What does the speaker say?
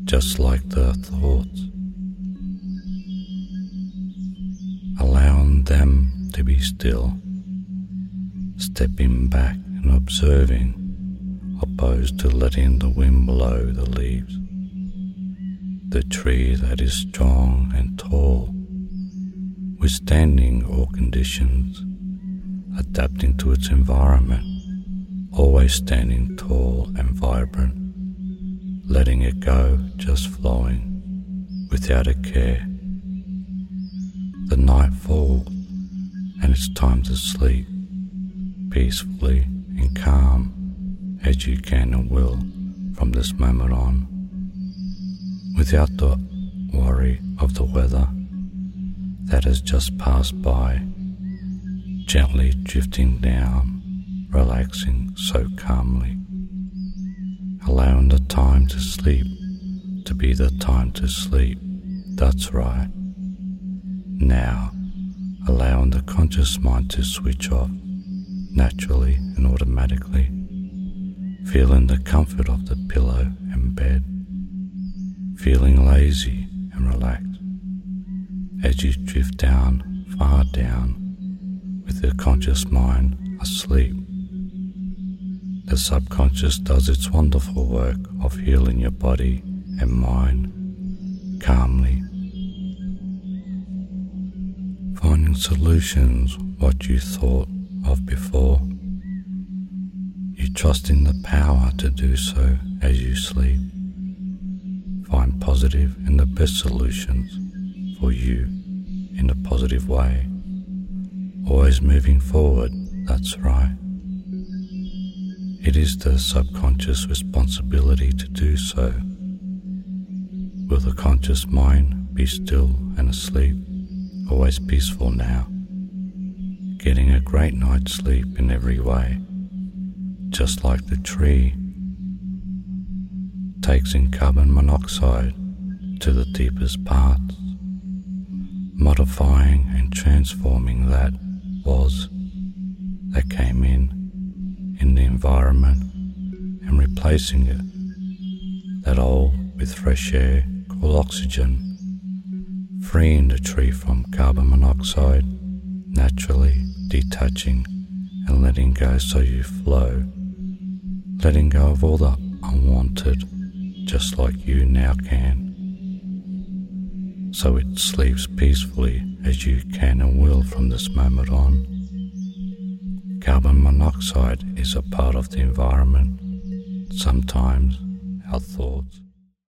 just like the thoughts, allowing them to be still, stepping back and observing, opposed to letting the wind blow the leaves. The tree that is strong and tall, withstanding all conditions, adapting to its environment, always standing tall and vibrant, letting it go, just flowing, without a care. The night falls, and it's time to sleep, peacefully and calm, as you can and will from this moment on, without the worry of the weather that has just passed by, gently drifting down, relaxing so calmly, allowing the time to sleep to be the time to sleep. That's right. Now, allowing the conscious mind to switch off naturally and automatically, feeling the comfort of the pillow and bed, feeling lazy and relaxed as you drift down, far down, with the conscious mind asleep. The subconscious does its wonderful work of healing your body and mind calmly, finding solutions what you thought of before. You trust in the power to do so as you sleep. Find positive and the best solutions for you in a positive way. Always moving forward, that's right. It is the subconscious responsibility to do so. Will the conscious mind be still and asleep, always peaceful now, getting a great night's sleep in every way, just like the tree takes in carbon monoxide to the deepest parts, modifying and transforming that came in the environment and replacing it, that old with fresh air called oxygen, freeing the tree from carbon monoxide, naturally detaching and letting go so you flow, letting go of all the unwanted, just like you now can. So it sleeps peacefully as you can and will from this moment on. Carbon monoxide is a part of the environment. Sometimes our thoughts